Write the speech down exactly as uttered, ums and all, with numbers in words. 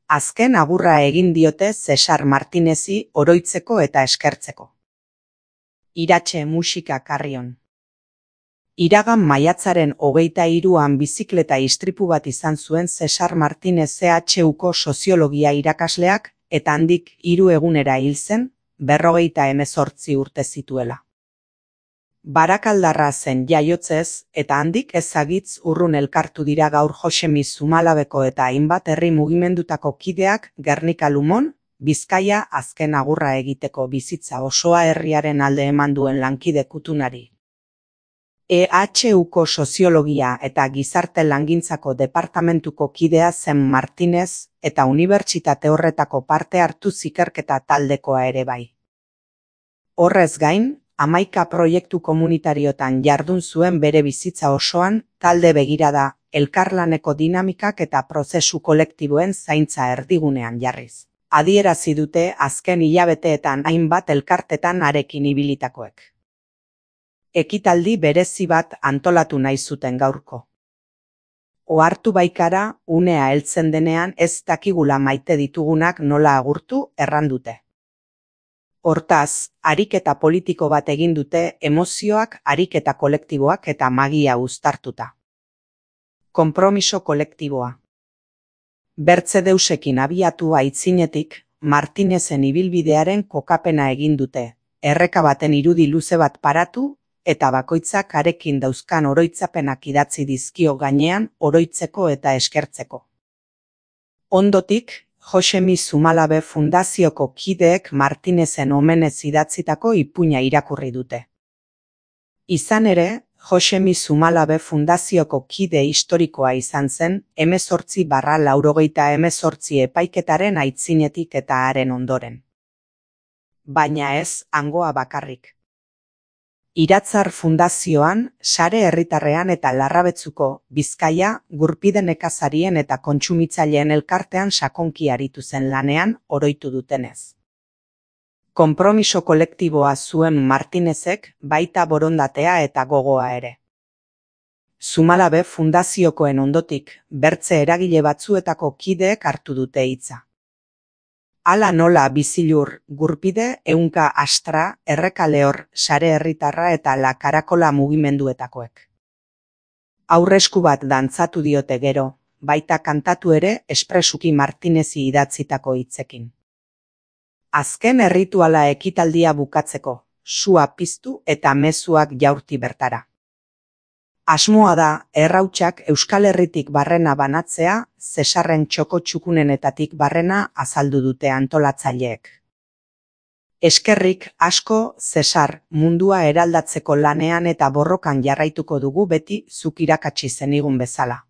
Azken agurra egin diote Cesar Martinezi oroitzeko eta eskertzeko. Iratxe musika Carrion. Iragan maiatzaren hogeita hiruan bizikleta istripu bat izan zuen Cesar Martinez C H Uko soziologia irakasleak eta handik hiru egunera hil zen, berrogeita hemezortzi urte zituela. Barakaldarra zen jaiotzez eta handik ezagitz urrun elkartu dira gaur Josemi Zumalabeko eta hainbat herri mugimendutako kideak Gernika Lumon, Bizkaia azken agurra egiteko bizitza osoa herriaren alde eman duen lankide kutunari. E H Uko soziologia eta gizarte langintzako departamentuko kidea zen Martinez eta unibertsitate horretako parte hartu ikerketa taldekoa ere bai. Horrez gain, hamaika proiektu komunitariotan jardun zuen bere bizitza osoan, talde begirada, elkarlaneko dinamikak eta prozesu kolektiboen zaintza erdigunean jarriz. Adierazi dute azken hilabeteetan hainbat elkartetan harekin ibilitakoek. Ekitaldi berezi bat antolatu nahi zuten gaurko. Ohartu baikara, unea heltzen denean ez dakigula maite ditugunak nola agurtu errandute. Hortaz, ariketa politiko bat egin dute emozioak, ariketa kolektiboak eta magia uztartuta. Konpromiso kolektiboa. Bertzedeusekin abiatu aitzinetik, Martinezen ibilbidearen kokapena egin dute, erreka baten irudi luze bat paratu, eta bakoitzak harekin dauzkan oroitzapenak idatzi dizkio gainean oroitzeko eta eskertzeko. Ondotik, Josemi Zumalabe fundazioko kideek Martinezen omenez idatzitako ipuina irakurri dute. Izan ere, Josemi Zumalabe fundazioko kide historikoa izan zen hemezortzi barra laurogeita hemezortzi epaiketaren aitzinetik eta haren ondoren. Baina ez hangoa bakarrik. Iratzar fundazioan, Sare Herritarrean eta Larrabetzuko, Bizkaia, Gurpide nekazarien eta kontsumitzaileen elkartean sakonki aritu zen lanean oroitu dutenez. Konpromiso kolektiboa zuen Martinezek baita borondatea eta gogoa ere. Zumalabe fundaziokoen ondotik, bertze eragile batzuetako kideek hartu dute hitza. Hala nola Bizilur, Gurpide, Ehunka Astra, Erreka Lehor, Sare Herritarra eta La Karakola mugimenduetakoek. Aurresku bat dantzatu diote gero, baita kantatu ere espresuki Martinezi idatzitako hitzekin. Azken errituala ekitaldia bukatzeko, sua piztu eta mezuak jaurti bertara. Asmoa da, errautsak Euskal Herritik barrena banatzea, Cesarren txoko txukunenetatik barrena azaldu dute antolatzaileek. Eskerrik asko, Cesar, mundua eraldatzeko lanean eta borrokan jarraituko dugu beti zuk irakatsi zenigun bezala.